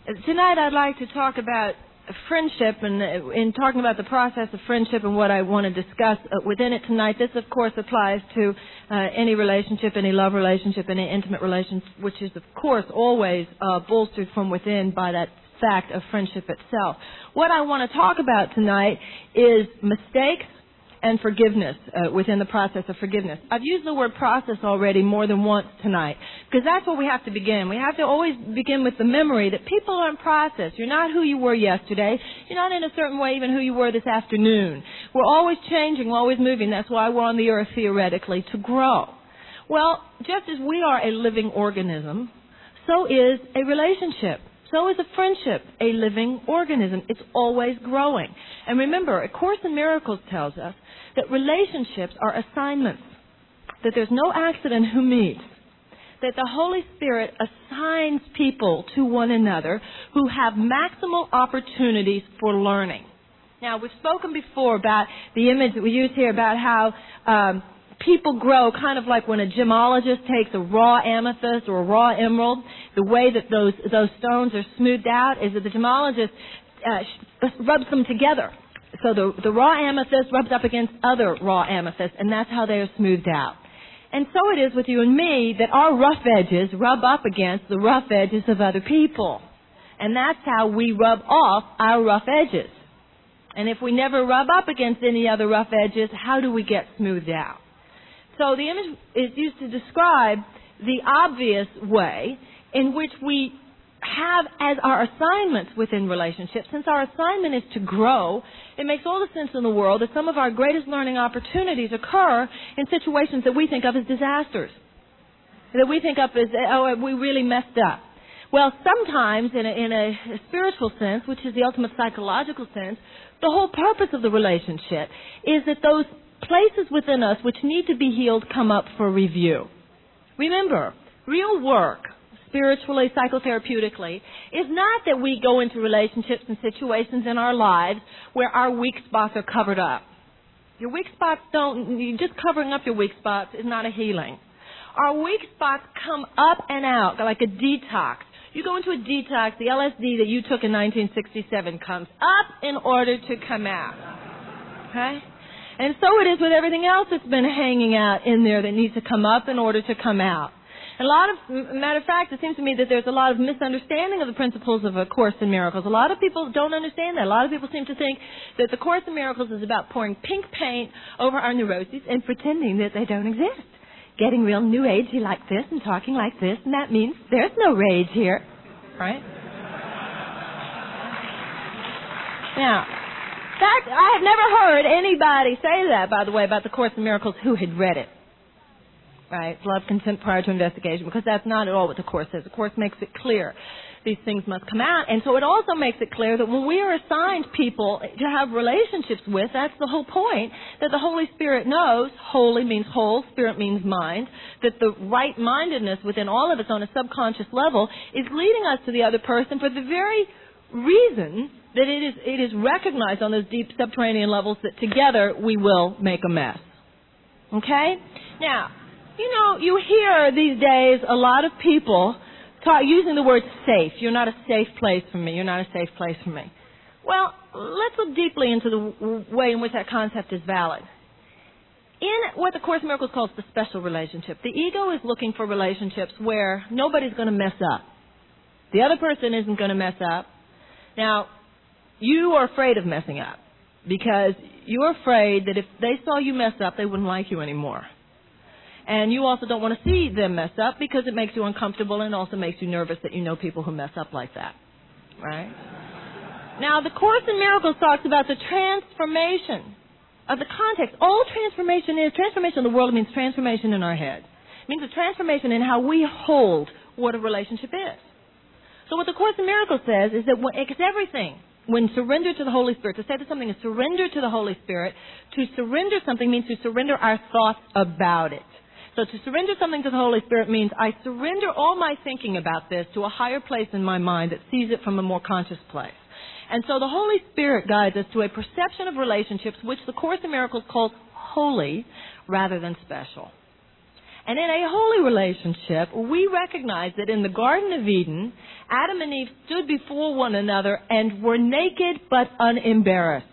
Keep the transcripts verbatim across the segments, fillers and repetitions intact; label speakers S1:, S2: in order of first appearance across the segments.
S1: Tonight I'd like to talk about friendship, and uh, in talking about the process of friendship and what I want to discuss uh, within it tonight, this of course applies to uh, any relationship, any love relationship, any intimate relationship, which is of course always uh, bolstered from within by that fact of friendship itself. What I want to talk about tonight is mistakes and forgiveness uh, within the process of forgiveness. I've used the word process already more than once tonight because that's where we have to begin. We have to always begin with the memory that people are in process. You're not who you were yesterday. You're not in a certain way even who you were this afternoon. We're always changing, we're always moving. That's why we're on the earth theoretically, to grow. Well, just as we are a living organism, so is a relationship. So is a friendship a living organism. It's always growing. And remember, A Course in Miracles tells us that relationships are assignments, that there's no accident who meets, that the Holy Spirit assigns people to one another who have maximal opportunities for learning. Now, we've spoken before about the image that we use here about how um, people grow kind of like when a gemologist takes a raw amethyst or a raw emerald. The way that those those stones are smoothed out is that the gemologist uh, rubs them together. So the, the raw amethyst rubs up against other raw amethysts, and that's how they are smoothed out. And so it is with you and me that our rough edges rub up against the rough edges of other people. And that's how we rub off our rough edges. And if we never rub up against any other rough edges, how do we get smoothed out? So the image is used to describe the obvious way in which we have as our assignments within relationships. Since our assignment is to grow, it makes all the sense in the world that some of our greatest learning opportunities occur in situations that we think of as disasters, that we think of as, oh, we really messed up. Well, sometimes in a, in a spiritual sense, which is the ultimate psychological sense, the whole purpose of the relationship is that those places within us which need to be healed come up for review. Remember, real work, spiritually, psychotherapeutically, is not that we go into relationships and situations in our lives where our weak spots are covered up. Your weak spots don't, just covering up your weak spots is not a healing. Our weak spots come up and out like a detox. You go into a detox, the L S D that you took in nineteen sixty-seven comes up in order to come out. Okay? And so it is with everything else that's been hanging out in there that needs to come up in order to come out. And a lot of, matter of fact, it seems to me that there's a lot of misunderstanding of the principles of A Course in Miracles. A lot of people don't understand that. A lot of people seem to think that the Course in Miracles is about pouring pink paint over our neuroses and pretending that they don't exist. Getting real new agey like this and talking like this, and that means there's no rage here, right? Now, that, I have never heard anybody say that, by the way, about the Course in Miracles who had read it. Right? Love, consent prior to investigation, because that's not at all what the Course says. The Course makes it clear these things must come out. And so it also makes it clear that when we are assigned people to have relationships with, that's the whole point, that the Holy Spirit knows, holy means whole, spirit means mind, that the right-mindedness within all of us on a subconscious level is leading us to the other person for the very reason that it is, it is recognized on those deep subterranean levels that together we will make a mess. Okay? Now, you know, you hear these days a lot of people talk, using the word safe. You're not a safe place for me. You're not a safe place for me. Well, let's look deeply into the way in which that concept is valid. In what the Course in Miracles calls the special relationship, the ego is looking for relationships where nobody's going to mess up. The other person isn't going to mess up. Now, you are afraid of messing up because you're afraid that if they saw you mess up, they wouldn't like you anymore. And you also don't want to see them mess up because it makes you uncomfortable and also makes you nervous that you know people who mess up like that. Right? Now, the Course in Miracles talks about the transformation of the context. All transformation is, transformation in the world means transformation in our head. It means a transformation in how we hold what a relationship is. So what the Course in Miracles says is that when, it's everything. When surrender to the Holy Spirit, to say that something is surrender to the Holy Spirit, to surrender something means to surrender our thoughts about it. So to surrender something to the Holy Spirit means I surrender all my thinking about this to a higher place in my mind that sees it from a more conscious place. And so the Holy Spirit guides us to a perception of relationships which the Course in Miracles calls holy rather than special. And in a holy relationship, we recognize that in the Garden of Eden, Adam and Eve stood before one another and were naked but unembarrassed.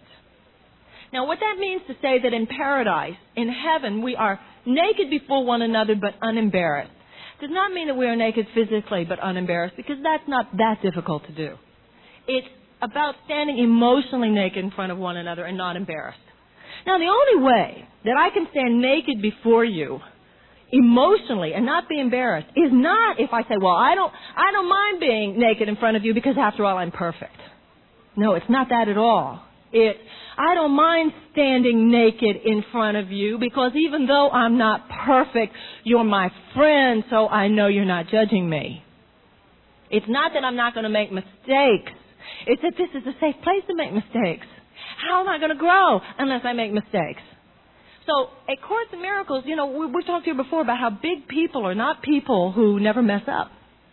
S1: Now, what that means to say that in paradise, in heaven, we are naked before one another but unembarrassed does not mean that we are naked physically but unembarrassed, because that's not that difficult to do. It's about standing emotionally naked in front of one another and not embarrassed. Now, the only way that I can stand naked before you emotionally and not be embarrassed is not if I say, well, I don't, I don't mind being naked in front of you because after all, I'm perfect. No, it's not that at all. It's, I don't mind standing naked in front of you because even though I'm not perfect, you're my friend, so I know you're not judging me. It's not that I'm not going to make mistakes. It's that this is a safe place to make mistakes. How am I going to grow unless I make mistakes? So, at Course in Miracles, you know, we, we talked here before about how big people are not people who never mess up.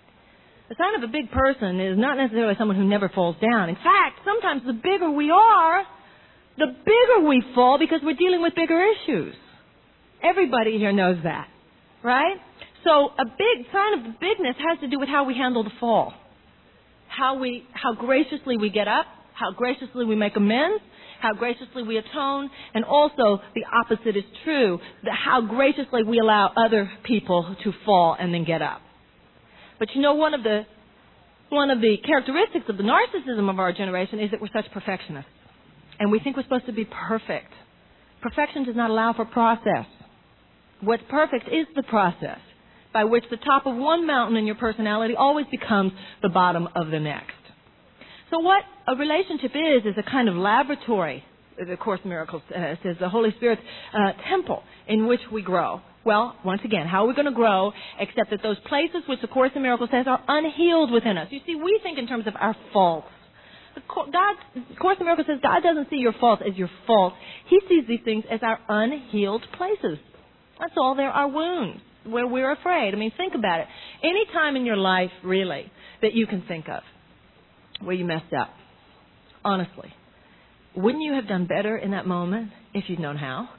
S1: The sign of a big person is not necessarily someone who never falls down. In fact, sometimes the bigger we are, the bigger we fall because we're dealing with bigger issues. Everybody here knows that, right? So a big sign of the bigness has to do with how we handle the fall. How we, how graciously we get up, how graciously we make amends, how graciously we atone, and also the opposite is true, that how graciously we allow other people to fall and then get up. But you know, one of the one of the characteristics of the narcissism of our generation is that we're such perfectionists. And we think we're supposed to be perfect. Perfection does not allow for process. What's perfect is the process by which the top of one mountain in your personality always becomes the bottom of the next. So what a relationship is, is a kind of laboratory, the Course in Miracles uh, says, the Holy Spirit's uh, temple in which we grow. Well, once again, how are we going to grow except that those places which the Course in Miracles says are unhealed within us? You see, we think in terms of our faults. The God, Course in Miracles says God doesn't see your faults as your faults. He sees these things as our unhealed places. That's all. They're our wounds where we're afraid. I mean, think about it. Any time in your life, really, that you can think of where you messed up, honestly, wouldn't you have done better in that moment if you'd known how?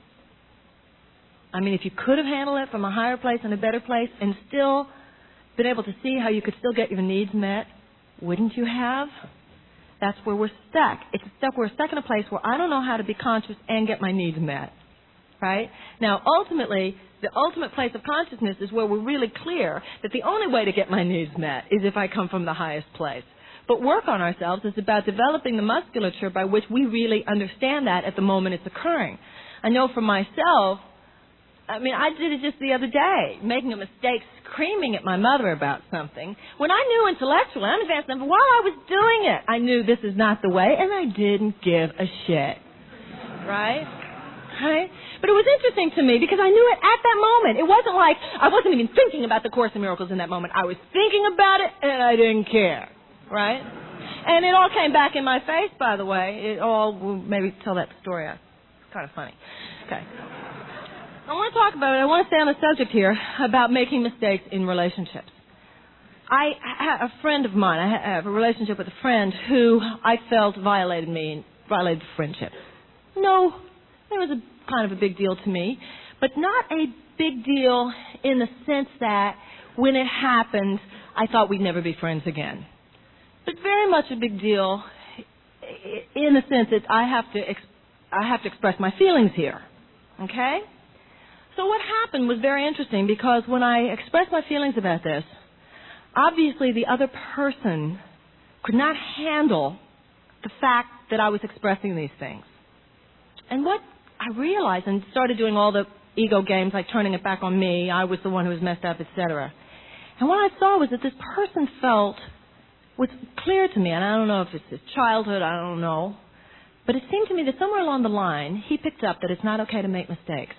S1: I mean, if you could have handled it from a higher place and a better place and still been able to see how you could still get your needs met, wouldn't you have? That's where we're stuck. It's stuck. We're stuck in a place where I don't know how to be conscious and get my needs met. Right? Now, ultimately, the ultimate place of consciousness is where we're really clear that the only way to get my needs met is if I come from the highest place. But work on ourselves is about developing the musculature by which we really understand that at the moment it's occurring. I know for myself, I mean, I did it just the other day, making a mistake, screaming at my mother about something. When I knew intellectually, I understand something, while I was doing it, I knew this is not the way, and I didn't give a shit. Right? Right? But it was interesting to me because I knew it at that moment. It wasn't like I wasn't even thinking about the Course in Miracles in that moment. I was thinking about it, and I didn't care. Right? And it all came back in my face, by the way. It all, we'll maybe tell that story. It's kind of funny. Okay. I want to talk about it. I want to stay on the subject here about making mistakes in relationships. I have a friend of mine. I have a relationship with a friend who I felt violated me, violated friendship. No, it was a kind of a big deal to me, but not a big deal in the sense that when it happened, I thought we'd never be friends again. But very much a big deal in the sense that I have to ex- I have to express my feelings here. Okay? So what happened was very interesting because when I expressed my feelings about this, obviously the other person could not handle the fact that I was expressing these things. And what I realized and started doing all the ego games like turning it back on me, I was the one who was messed up, et cetera. And what I saw was that this person felt, was clear to me, and I don't know if it's his childhood, I don't know, but it seemed to me that somewhere along the line he picked up that it's not okay to make mistakes.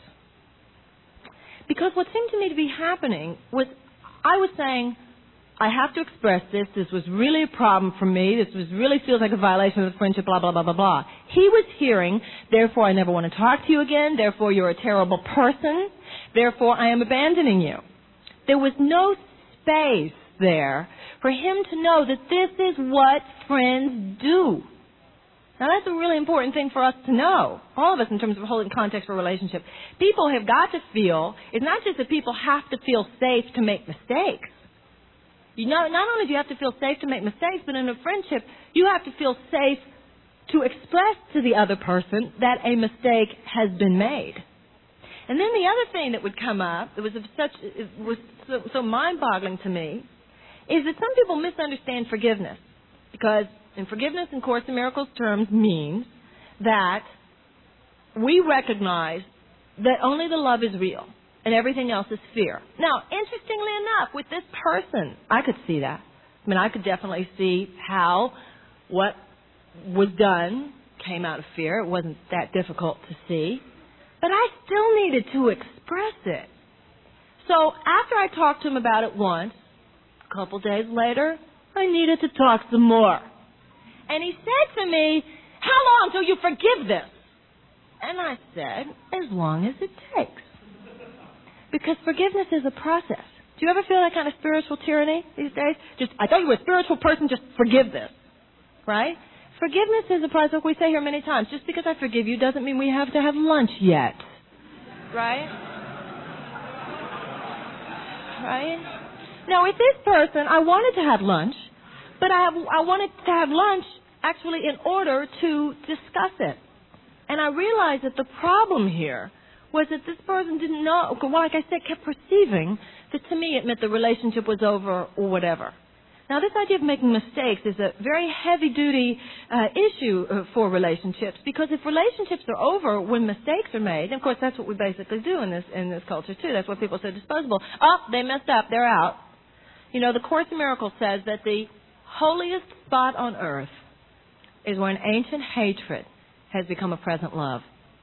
S1: Because what seemed to me to be happening was I was saying, I have to express this. This was really a problem for me. This was really feels like a violation of the friendship, blah, blah, blah, blah, blah. He was hearing, therefore I never want to talk to you again. Therefore you're a terrible person. Therefore I am abandoning you. There was no space there for him to know that this is what friends do. Now, that's a really important thing for us to know, all of us, in terms of holding context for a relationship. People have got to feel, it's not just that people have to feel safe to make mistakes. You know, not only do you have to feel safe to make mistakes, but in a friendship, you have to feel safe to express to the other person that a mistake has been made. And then the other thing that would come up, that was of such, it was so, so mind-boggling to me, is that some people misunderstand forgiveness. Because in forgiveness, in Course in Miracles terms, means that we recognize that only the love is real and everything else is fear. Now, interestingly enough, with this person, I could see that. I mean, I could definitely see how what was done came out of fear. It wasn't that difficult to see. But I still needed to express it. So after I talked to him about it once, a couple days later, I needed to talk some more. And he said to me, "How long till you forgive this?" And I said, "As long as it takes." Because forgiveness is a process. Do you ever feel that kind of spiritual tyranny these days? Just, I thought you were a spiritual person, just forgive this. Right? Forgiveness is a process, like we say here many times. Just because I forgive you doesn't mean we have to have lunch yet. Right? Right? Now, with this person, I wanted to have lunch, but I, have, I wanted to have lunch actually in order to discuss it. And I realized that the problem here was that this person didn't know, well, like I said, kept perceiving that to me it meant the relationship was over or whatever. Now, this idea of making mistakes is a very heavy-duty uh, issue uh, for relationships, because if relationships are over when mistakes are made, and of course that's what we basically do in this in this culture too. That's what people say disposable. Oh, they messed up, they're out. You know, the Course in Miracles says that the holiest spot on earth is where an ancient hatred has become a present love.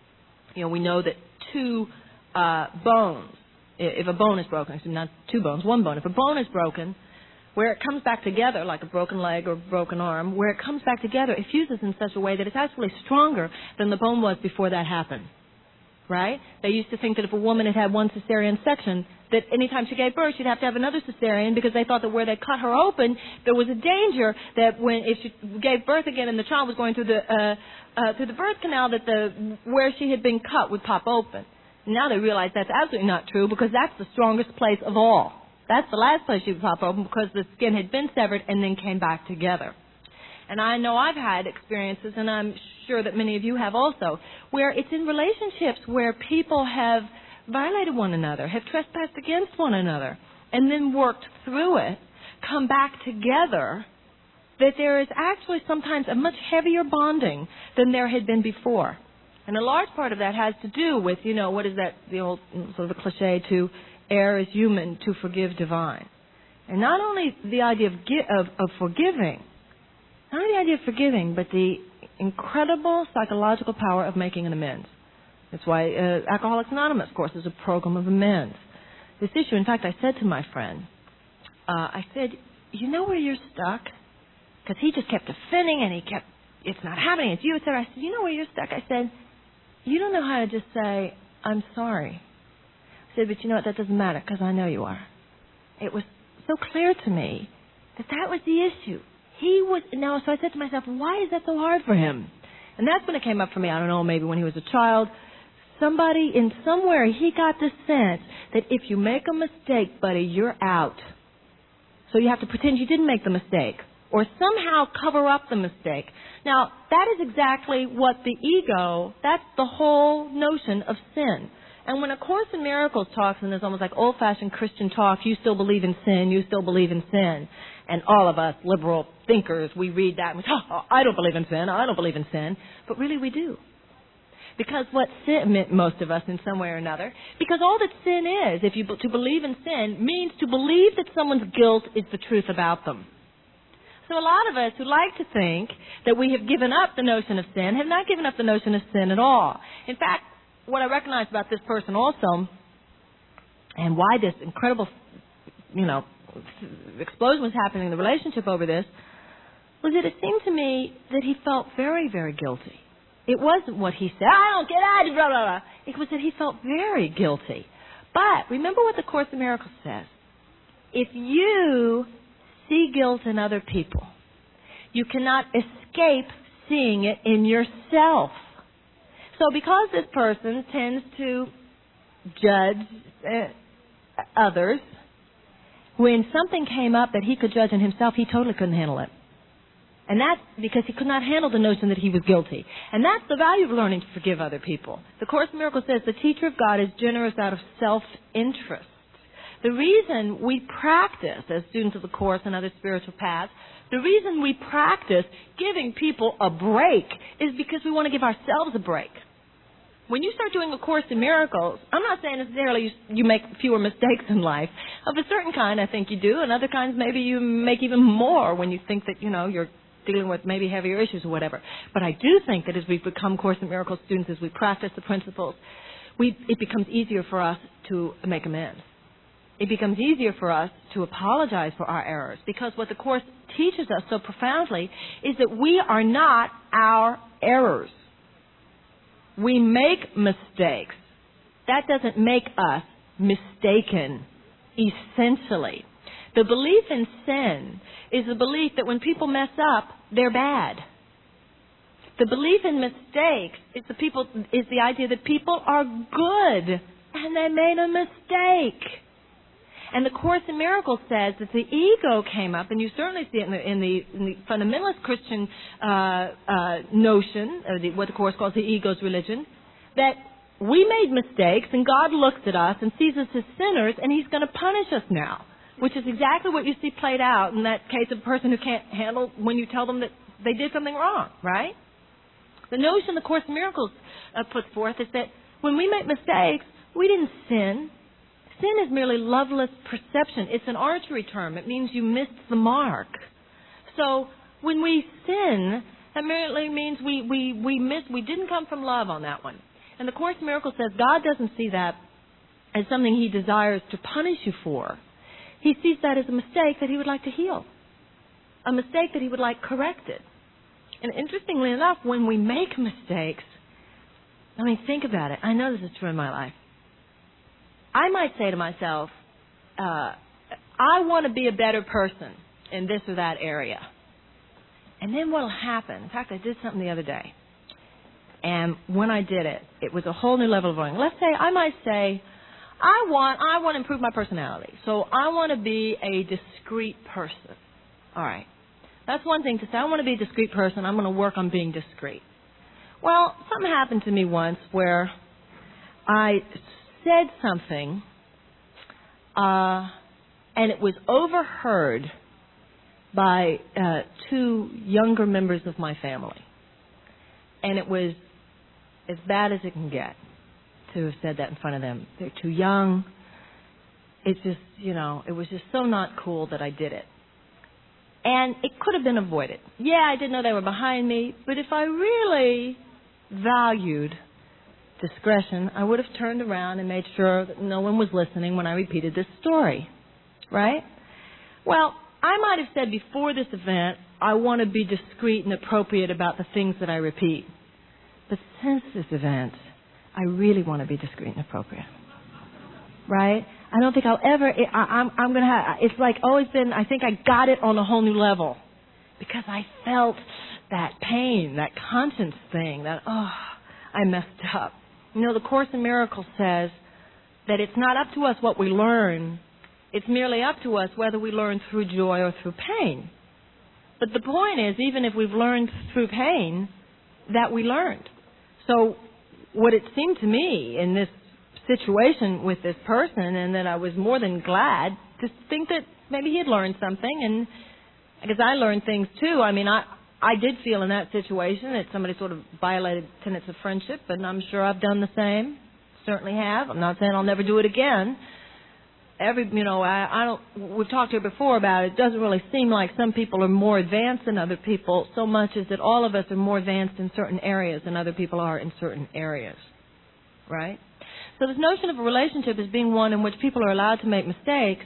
S1: You know, we know that two uh, bones, if a bone is broken, excuse me, not two bones, one bone, if a bone is broken, where it comes back together, like a broken leg or broken arm, where it comes back together, it fuses in such a way that it's actually stronger than the bone was before that happened. Right? They used to think that if a woman had had one cesarean section, that anytime she gave birth, she'd have to have another cesarean, because they thought that where they cut her open, there was a danger that when if she gave birth again and the child was going through the uh, uh, through the birth canal, that the where she had been cut would pop open. Now they realize that's absolutely not true, because that's the strongest place of all. That's the last place she would pop open, because the skin had been severed and then came back together. And I know I've had experiences, and I'm sure that many of you have also, where it's in relationships where people have violated one another, have trespassed against one another, and then worked through it, come back together, that there is actually sometimes a much heavier bonding than there had been before. And a large part of that has to do with, you know, what is that, the old sort of a cliche, to err is human, to forgive divine. And not only the idea of, of, of forgiving, not only the idea of forgiving, but the incredible psychological power of making an amends. That's why uh, Alcoholics Anonymous, of course, is a program of amends. This issue, in fact, I said to my friend, uh, I said, you know where you're stuck? Because he just kept offending and he kept, it's not happening, it's you, et cetera. I said, you know where you're stuck? I said, you don't know how to just say, I'm sorry. I said, but you know what, that doesn't matter, because I know you are. It was so clear to me that that was the issue. He was, now, so I said to myself, why is that so hard for him? And that's when it came up for me, I don't know, maybe when he was a child. Somebody in somewhere, he got the sense that if you make a mistake, buddy, you're out. So you have to pretend you didn't make the mistake, or somehow cover up the mistake. Now, that is exactly what the ego, that's the whole notion of sin. And when A Course in Miracles talks, and there's almost like old-fashioned Christian talk, you still believe in sin, you still believe in sin. And all of us liberal thinkers, we read that and we say, oh, I don't believe in sin, I don't believe in sin. But really we do. Because what sin, most of us in some way or another, because all that sin is, if you to believe in sin, means to believe that someone's guilt is the truth about them. So a lot of us who like to think that we have given up the notion of sin have not given up the notion of sin at all. In fact, what I recognized about this person also, and why this incredible, you know, explosion was happening in the relationship over this, was that it seemed to me that he felt very, very guilty. It wasn't what he said, I don't get out, blah, blah, blah. It was that he felt very guilty. But remember what the Course in Miracles says. If you see guilt in other people, you cannot escape seeing it in yourself. So because this person tends to judge uh, others, when something came up that he could judge in himself, he totally couldn't handle it. And that's because he could not handle the notion that he was guilty. And that's the value of learning to forgive other people. The Course in Miracles says the teacher of God is generous out of self-interest. The reason we practice, as students of the Course and other spiritual paths, the reason we practice giving people a break is because we want to give ourselves a break. When you start doing A Course in Miracles, I'm not saying necessarily you, you make fewer mistakes in life. Of a certain kind, I think you do, and other kinds maybe you make even more when you think that, you know, you're dealing with maybe heavier issues or whatever. But I do think that as we become Course in Miracles students, as we practice the principles, we, it becomes easier for us to make amends. It becomes easier for us to apologize for our errors, because what the Course teaches us so profoundly is that we are not our errors. We make mistakes. That doesn't make us mistaken, essentially. The belief in sin is the belief that when people mess up, they're bad. The belief in mistakes is the people is the idea that people are good and they made a mistake. And the Course in Miracles says that the ego came up, and you certainly see it in the, in the, in the fundamentalist Christian uh, uh, notion, or the, what the Course calls the ego's religion, that we made mistakes, and God looks at us and sees us as sinners, and He's going to punish us now, which is exactly what you see played out in that case of a person who can't handle when you tell them that they did something wrong, right? The notion the Course in Miracles uh, puts forth is that when we make mistakes, we didn't sin. Sin is merely loveless perception. It's an archery term. It means you missed the mark. So when we sin, that merely means we, we, we missed, we didn't come from love on that one. And the Course in Miracles says God doesn't see that as something He desires to punish you for. He sees that as a mistake that He would like to heal. A mistake that He would like corrected. And interestingly enough, when we make mistakes, I mean, think about it. I know this is true in my life. I might say to myself, uh, I want to be a better person in this or that area. And then what will happen? In fact, I did something the other day. And when I did it, it was a whole new level of learning. Let's say, I might say, I want, I want to improve my personality. So I want to be a discreet person. All right. That's one thing to say. I want to be a discreet person. I'm going to work on being discreet. Well, something happened to me once where I said something, uh, and it was overheard by uh, two younger members of my family. And it was as bad as it can get to have said that in front of them. They're too young. It's just, you know, it was just so not cool that I did it. And it could have been avoided. Yeah, I didn't know they were behind me, but if I really valued discretion, I would have turned around and made sure that no one was listening when I repeated this story. Right? Well, I might have said before this event, I want to be discreet and appropriate about the things that I repeat. But since this event, I really want to be discreet and appropriate. Right? I don't think I'll ever, I, I'm, I'm going to have, it's like always been, I think I got it on a whole new level. Because I felt that pain, that conscience thing, that, oh, I messed up. You know, the Course in Miracles says that it's not up to us what we learn. It's merely up to us whether we learn through joy or through pain. But the point is, even if we've learned through pain, that we learned. So what it seemed to me in this situation with this person, and that I was more than glad to think that maybe he had learned something, and because I learned things too. I mean, I I did feel in that situation that somebody sort of violated tenets of friendship, and I'm sure I've done the same. Certainly have. I'm not saying I'll never do it again. Every, you know, I, I don't. We've talked here before about it. It doesn't really seem like some people are more advanced than other people, so much as that all of us are more advanced in certain areas than other people are in certain areas. Right? So this notion of a relationship as being one in which people are allowed to make mistakes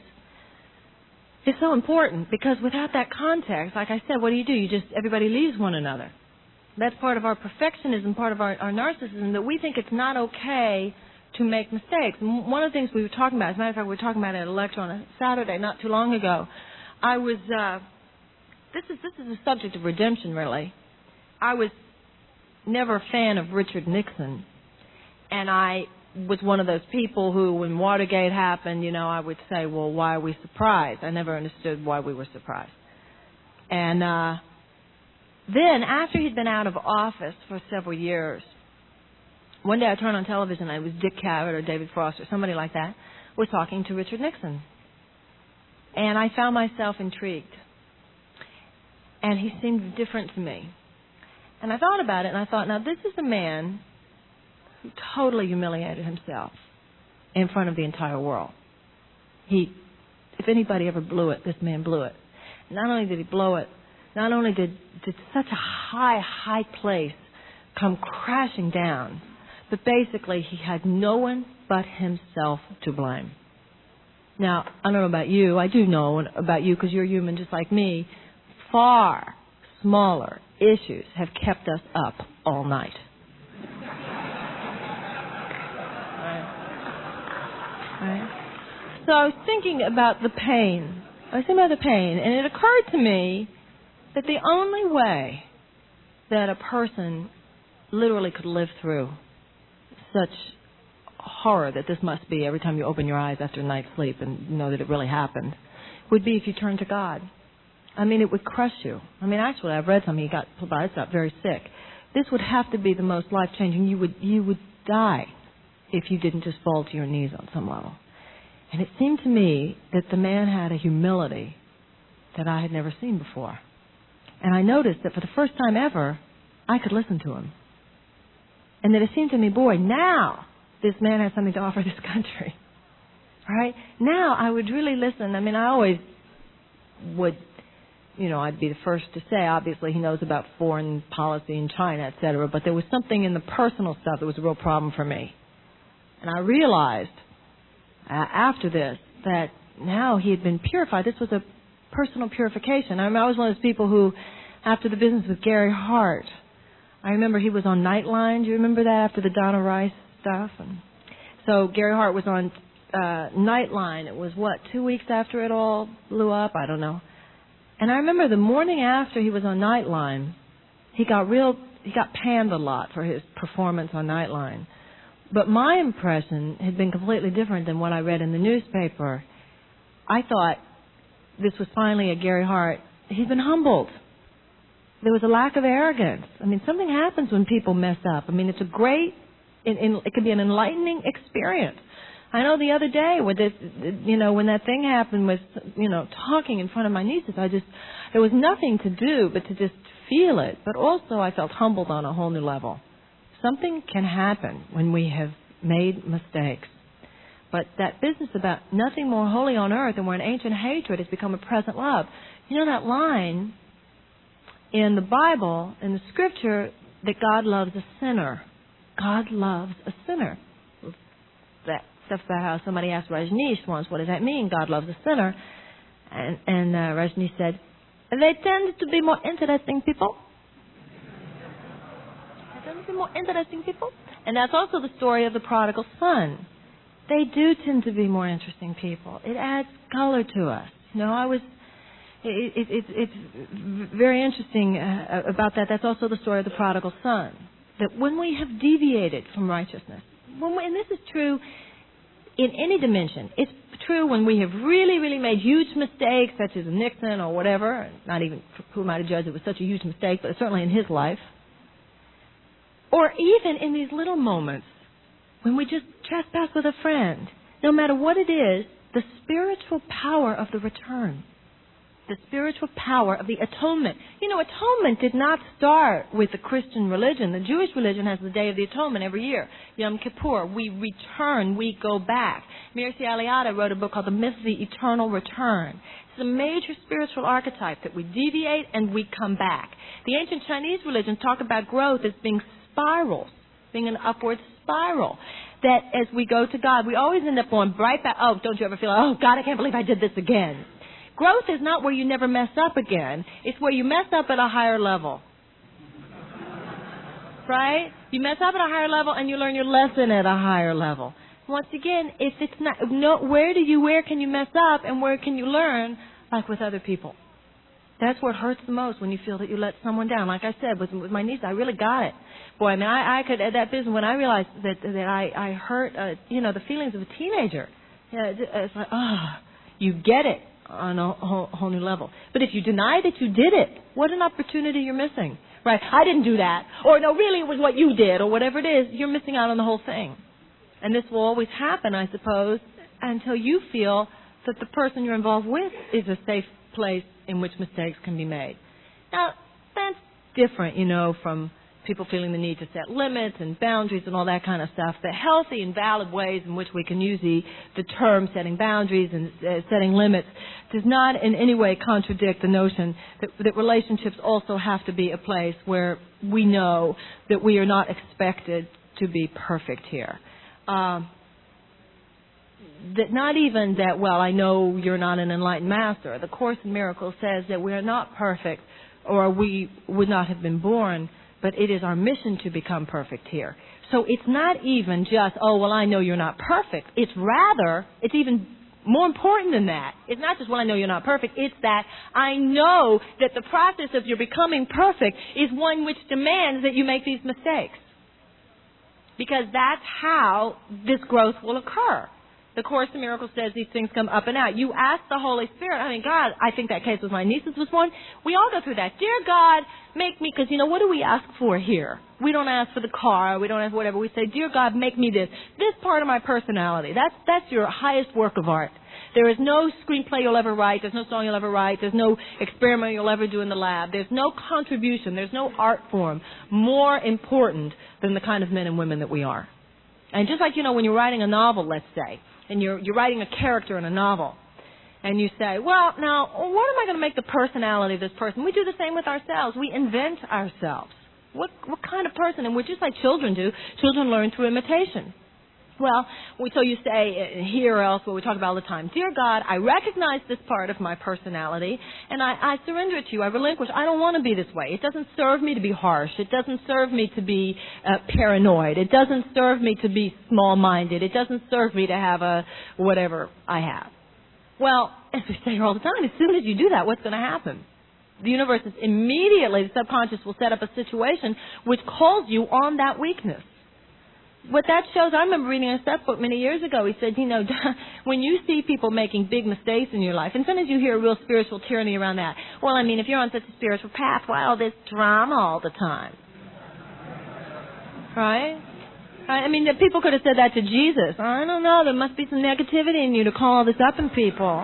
S1: is so important, because without that context, like I said, what do you do? You just, everybody leaves one another. That's part of our perfectionism, part of our, our narcissism, that we think it's not okay to make mistakes. And one of the things we were talking about, as a matter of fact, we were talking about it at a lecture on a Saturday not too long ago. I was, uh, this is, this is the subject of redemption, really. I was never a fan of Richard Nixon, and I was one of those people who, when Watergate happened, you know, I would say, well, why are we surprised? I never understood why we were surprised. And uh, then, after he'd been out of office for several years, one day I turned on television, and it was Dick Cavett or David Frost or somebody like that, was talking to Richard Nixon. And I found myself intrigued. And he seemed different to me. And I thought about it, and I thought, now this is a man who totally humiliated himself in front of the entire world. He, if anybody ever blew it, this man blew it. Not only did he blow it, not only did, did such a high, high place come crashing down, but basically he had no one but himself to blame. Now, I don't know about you. I do know about you because you're human just like me. Far smaller issues have kept us up all night. Right. So I was thinking about the pain. I was thinking about the pain, and it occurred to me that the only way that a person literally could live through such horror that this must be every time you open your eyes after a night's sleep and know that it really happened would be if you turn to God. I mean, it would crush you. I mean, actually, I've read something. He got Tobias got very sick. This would have to be the most life-changing. You would you would die if you didn't just fall to your knees on some level. And it seemed to me that the man had a humility that I had never seen before. And I noticed that for the first time ever, I could listen to him. And that it seemed to me, boy, now this man has something to offer this country. All right? Now I would really listen. I mean, I always would, you know, I'd be the first to say, obviously, he knows about foreign policy in China, et cetera, but there was something in the personal stuff that was a real problem for me. And I realized uh, after this that now he had been purified. This was a personal purification. I, remember I was one of those people who, after the business with Gary Hart, I remember he was on Nightline. Do you remember that after the Donna Rice stuff? And so Gary Hart was on uh, Nightline. It was, what, two weeks after it all blew up? I don't know. And I remember the morning after he was on Nightline, he got real, he got panned a lot for his performance on Nightline. But my impression had been completely different than what I read in the newspaper. I thought this was finally a Gary Hart. He'd been humbled. There was a lack of arrogance. I mean, something happens when people mess up. I mean, it's a great, it, it could be an enlightening experience. I know the other day with this, you know, when that thing happened with, you know, talking in front of my nieces, I just, there was nothing to do but to just feel it. But also I felt humbled on a whole new level. Something can happen when we have made mistakes. But that business about nothing more holy on earth than where an ancient hatred has become a present love. You know that line in the Bible, in the Scripture, that God loves a sinner. God loves a sinner. That stuff about how somebody asked Rajneesh once, what does that mean, God loves a sinner? And, and uh, Rajneesh said, they tend to be more interesting people. They tend to be more interesting people. And that's also the story of the prodigal son. They do tend to be more interesting people. It adds color to us. You know, I was... It, it, it, it's very interesting uh, about that. That's also the story of the prodigal son. That when we have deviated from righteousness, when we, and this is true in any dimension, it's true when we have really, really made huge mistakes, such as Nixon or whatever, not even who might have judged it was such a huge mistake, but certainly in his life. Or even in these little moments when we just trespass with a friend. No matter what it is, the spiritual power of the return. The spiritual power of the atonement. You know, atonement did not start with the Christian religion. The Jewish religion has the Day of the Atonement every year. Yom Kippur. We return. We go back. Mircea Eliade wrote a book called The Myth of the Eternal Return. It's a major spiritual archetype that we deviate and we come back. The ancient Chinese religions talk about growth as being spirals, being an upward spiral. That as we go to God, we always end up going right back. Oh, don't you ever feel, oh, God, I can't believe I did this again. Growth is not where you never mess up again. It's where you mess up at a higher level. Right? You mess up at a higher level and you learn your lesson at a higher level. Once again, if it's not, no, where do you, where can you mess up and where can you learn? Like with other people. That's what hurts the most, when you feel that you let someone down. Like I said, with, with my niece, I really got it. Boy, I mean, I, I could, at that business, when I realized that that I, I hurt, uh, you know, the feelings of a teenager. Yeah, it's like, ah, oh, you get it on a whole, whole new level. But if you deny that you did it, what an opportunity you're missing. Right? I didn't do that. Or, no, really, it was what you did, or whatever it is. You're missing out on the whole thing. And this will always happen, I suppose, until you feel that the person you're involved with is a safe place in which mistakes can be made. Now, that's different, you know, from people feeling the need to set limits and boundaries and all that kind of stuff. The healthy and valid ways in which we can use the, the term setting boundaries and uh, setting limits does not in any way contradict the notion that, that relationships also have to be a place where we know that we are not expected to be perfect here. Um, that not even that, well, I know you're not an enlightened master. The Course in Miracles says that we are not perfect, or we would not have been born, but it is our mission to become perfect here. So it's not even just, oh, well, I know you're not perfect. It's rather, it's even more important than that. It's not just, well, I know you're not perfect. It's that I know that the process of your becoming perfect is one which demands that you make these mistakes. Because that's how this growth will occur. The Course in Miracles says these things come up and out. You ask the Holy Spirit, I mean, God, I think that case with my nieces was one. We all go through that. Dear God, make me, because, you know, what do we ask for here? We don't ask for the car. We don't ask for whatever. We say, dear God, make me this. This part of my personality. That's, that's your highest work of art. There is no screenplay you'll ever write. There's no song you'll ever write. There's no experiment you'll ever do in the lab. There's no contribution. There's no art form more important than the kind of men and women that we are. And just like, you know, when you're writing a novel, let's say, and you're, you're writing a character in a novel, and you say, well, now, what am I going to make the personality of this person? We do the same with ourselves. We invent ourselves. What, what kind of person? And we're just like children do. Children learn through imitation. Well, we, so you say here or elsewhere, we talk about all the time, dear God, I recognize this part of my personality, and I, I surrender it to you. I relinquish. I don't want to be this way. It doesn't serve me to be harsh. It doesn't serve me to be uh, paranoid. It doesn't serve me to be small-minded. It doesn't serve me to have a whatever I have. Well, as we say here all the time, as soon as you do that, what's going to happen? The universe is immediately, the subconscious will set up a situation which calls you on that weakness. What that shows, I remember reading a Seth book many years ago. He said, you know, when you see people making big mistakes in your life, and sometimes you hear a real spiritual tyranny around that. Well, I mean, if you're on such a spiritual path, why all this drama all the time? Right? I mean, the people could have said that to Jesus. I don't know, there must be some negativity in you to call all this up in people.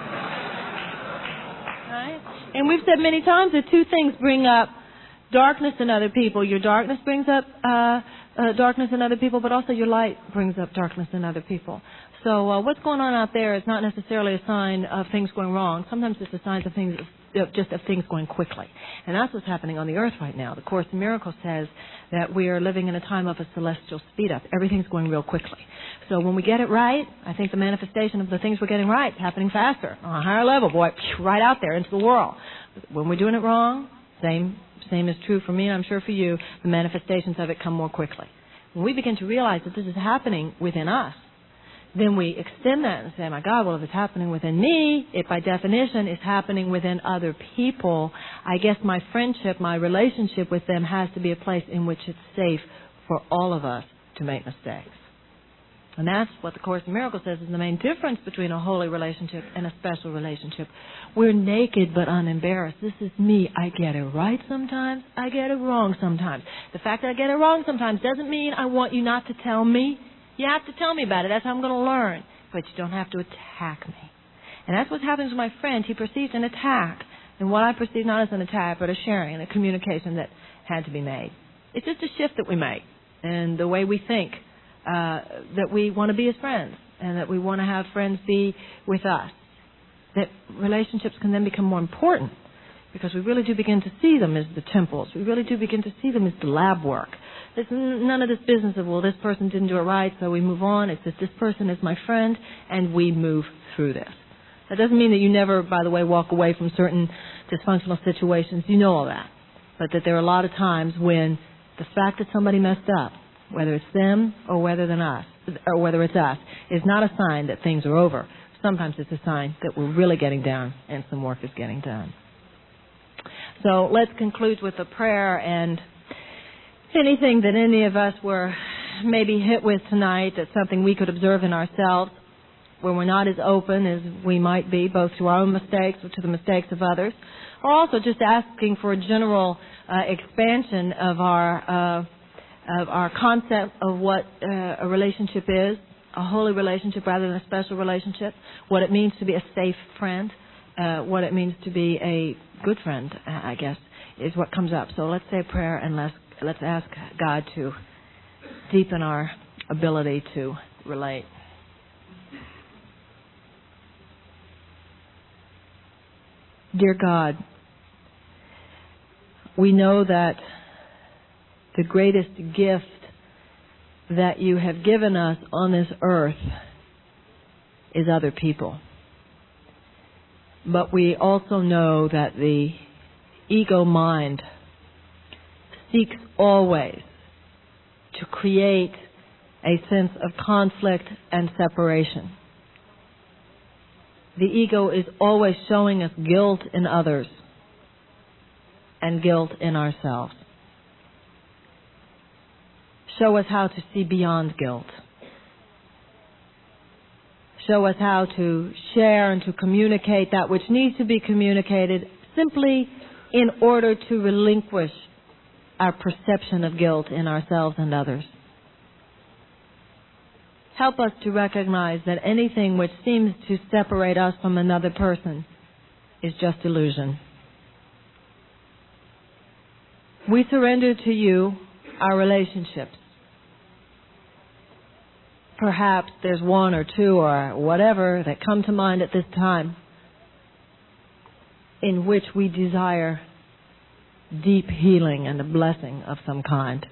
S1: Right? And we've said many times that two things bring up darkness in other people. Your darkness brings up uh, uh, darkness in other people, but also your light brings up darkness in other people. So uh, what's going on out there is not necessarily a sign of things going wrong. Sometimes it's a sign of things, of just of things going quickly. And that's what's happening on the earth right now. The Course in Miracles says that we are living in a time of a celestial speed up. Everything's going real quickly. So when we get it right, I think the manifestation of the things we're getting right is happening faster, on a higher level, boy, right out there into the world. When we're doing it wrong, same Same is true for me, and I'm sure for you, the manifestations of it come more quickly. When we begin to realize that this is happening within us, then we extend that and say, my God, well, if it's happening within me, it by definition is happening within other people, I guess my friendship, my relationship with them has to be a place in which it's safe for all of us to make mistakes. And that's what the Course in Miracles says is the main difference between a holy relationship and a special relationship. We're naked but unembarrassed. This is me. I get it right sometimes. I get it wrong sometimes. The fact that I get it wrong sometimes doesn't mean I want you not to tell me. You have to tell me about it. That's how I'm going to learn. But you don't have to attack me. And that's what happens with my friend. He perceived an attack. And what I perceive not as an attack, but a sharing and a communication that had to be made. It's just a shift that we make in the way we think. Uh, that we want to be as friends and that we want to have friends be with us. That relationships can then become more important because we really do begin to see them as the temples. We really do begin to see them as the lab work. There's none of this business of, well, this person didn't do it right, so we move on. It's that this person is my friend and we move through this. That doesn't mean that you never, by the way, walk away from certain dysfunctional situations. You know all that. But that there are a lot of times when the fact that somebody messed up, whether it's them or whether than us, or whether it's us, is not a sign that things are over. Sometimes it's a sign that we're really getting down and some work is getting done. So let's conclude with a prayer, and anything that any of us were maybe hit with tonight, that's something we could observe in ourselves, where we're not as open as we might be, both to our own mistakes or to the mistakes of others. Or also just asking for a general uh, expansion of our uh, of our concept of what uh, a relationship is, a holy relationship rather than a special relationship, what it means to be a safe friend, uh, what it means to be a good friend, uh, I guess, is what comes up. So let's say a prayer and let's, let's ask God to deepen our ability to relate. Dear God, we know that the greatest gift that you have given us on this earth is other people. But we also know that the ego mind seeks always to create a sense of conflict and separation. The ego is always showing us guilt in others and guilt in ourselves. Show us how to see beyond guilt. Show us how to share and to communicate that which needs to be communicated simply in order to relinquish our perception of guilt in ourselves and others. Help us to recognize that anything which seems to separate us from another person is just illusion. We surrender to you our relationships. Perhaps there's one or two or whatever that come to mind at this time in which we desire deep healing and a blessing of some kind.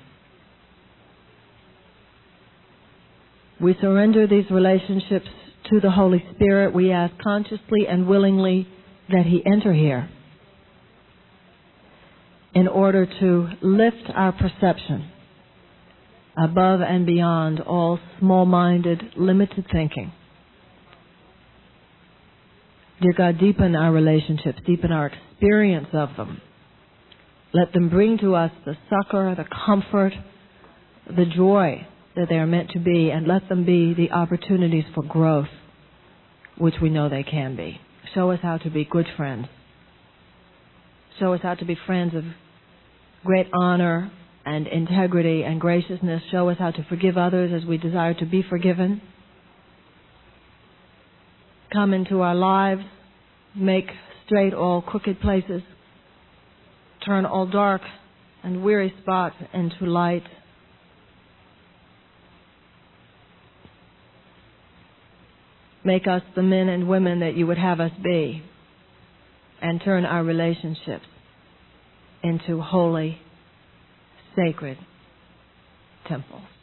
S1: We surrender these relationships to the Holy Spirit. We ask consciously and willingly that He enter here in order to lift our perception above and beyond all small-minded, limited thinking. Dear God, deepen our relationships, deepen our experience of them. Let them bring to us the succor, the comfort, the joy that they are meant to be, and let them be the opportunities for growth, which we know they can be. Show us how to be good friends. Show us how to be friends of great honor and integrity and graciousness. Show us how to forgive others as we desire to be forgiven. Come into our lives, make straight all crooked places, turn all dark and weary spots into light. Make us the men and women that you would have us be, and turn our relationships into holy, sacred temples.